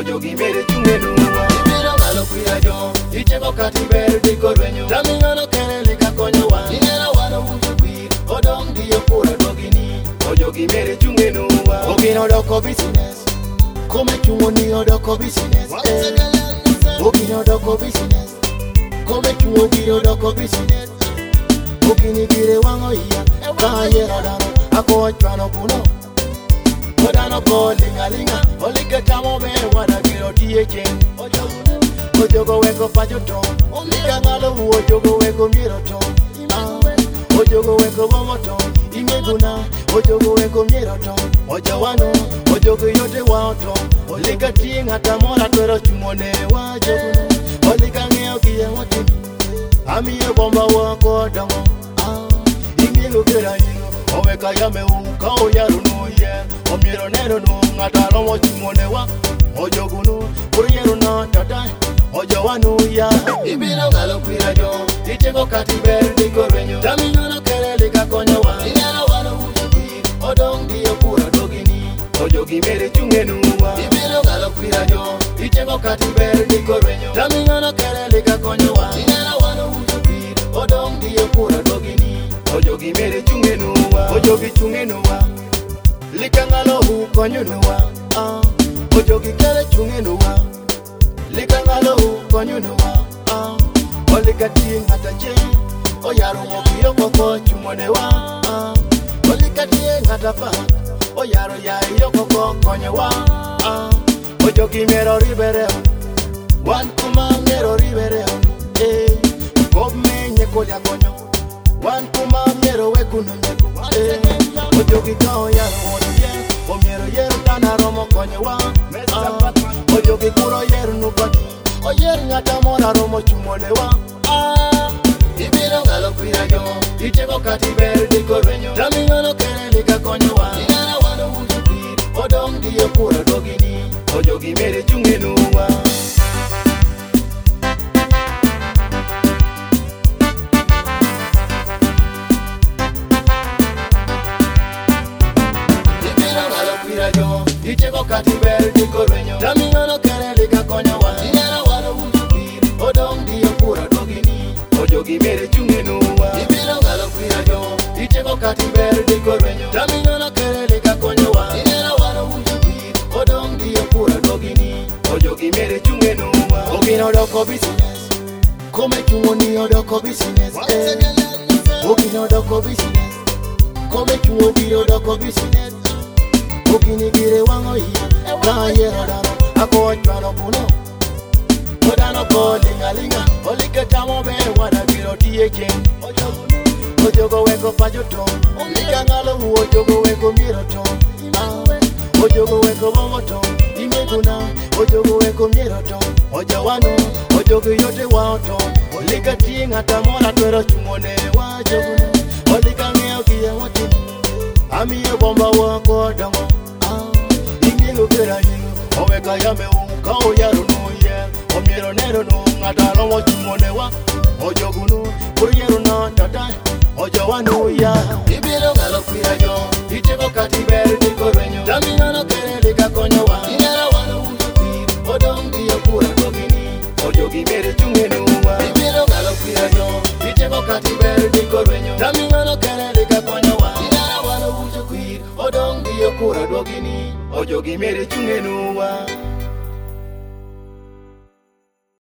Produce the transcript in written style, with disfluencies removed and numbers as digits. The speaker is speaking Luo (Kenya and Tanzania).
ojogi mere chungenuwa. Ibiro ngalo kwira jo, icheko kati ber diko rwenyo. Tamingano kere lika konyo wa, inera wano ujo kwir, odong diyo kura dogini, ojogi mere chungenuwa. Ogino doko business, kome chungo ni odoko business. Ogino doko business, kome chungo giro doko business. Ogini gire wango iya, kaya radano, ako achwano kuno. Odano ko linga linga, olike tamo me wada giro tiye chen. Ojogo weko pacho ton, lika ngalo ojogo weko miro ton. Ojogo weko bomo ton, imeguna, ojogo weko miro ton. Ojawano, ojogo yote wao ton, olika tinga tamora twero chumone wajogo. Olika ngeo kiye watini, amiye bomba wako dango. Ingigo kera yingo, oweka yame uka oyaru no ye. Omiro nero no ngatalo mo chumone wa, ojogo no, kuriyeru na tatai. Ojawanu ya ibino ngalo kwira jo, icheko kati ber diko rwenyo. Tamingano kere lika konyo wa, inera wano ujo kwir, odong diyo kura dogini, ojogi mere chungenuwa. Ibino ngalo kwira jo, icheko kati ber diko rwenyo. Tamingano kere lika konyo wa, inera wano ujo kwir, odong diyo kura dogini, ojogi mere chungenuwa. Ojogi chungenuwa, lika ngalo hu konyonuwa. Ojogi kere chungenuwa, lika ngalo konyonuwa. Olika tinga tache, oyaro mokiyo koko chumonewa. Olika tinga tapa, oyaro ya iyo koko konyewa. Ojogi mero ribereo, wan kuma mero ribereo. Kob menye kolya konyo, wan kuma mero wekuno nyeko. Ojogi kao yaro moye, omiero yero tana romo konyewa. Ojogi kuro yero nubati, oyer ngata mora romo chumonewa. Ibiro ngalo kwira jo, icheko kati ber diko rwenyo. Tamingano kere lika konyo wa, inera wano ujo kwir, odong diyo kura dogini, ojogi mere chungenuwa. Ibiro ngalo kwira jo, icheko kati ber diko rwenyo. Tamingano kere lika konyo wa, inera wano ujo kwir, odong diyo kura dogini, ojogi mere chungenuwa. Ibiro ngalo kwira jo, icheko kati ber diko rwenyo. Tamingano kere lika konyo wa, inera wano ujo kwir, odong diyo kura dogini, ojogi mere chungenuwa. Ogino doko business, kome chungo ni odoko business. Ogino doko business, kome chungo giro doko business. Ogini gire wango iya, kaya radano, ako achwano kuno. Odano ko linga linga, olike tamo me wada giro tiye chen. Ojogo weko pacho ton, lika ngalo ojogo weko miro ton. Ojogo weko bomo ton, imeguna, ojogo weko miro ton. Ojawano, ojogo yote wao ton, olika tinga tamora twero chumone wajogo. Olika ngeo kiye watini, amiye bomba wako dango. Ingigo kera yingo, oweka yame uka oyaru no ye. Omiero nero no ngatalo mo chumonewa, ojogo no, kuriyeru na tatai. Ojawanu ya ibiro ngalo kwira jo, icheko kati ber diko rwenyo. Tamingano kere lika konyo wa, inera wano ujo kwir, odong diyo kura dogini, ojogi mere chungenuwa. Ibiro ngalo kwira jo, icheko kati ber diko rwenyo. Tamingano kere lika konyo wa, inera wano ujo kwir, odong diyo kura dogini, ojogi mere chungenuwa.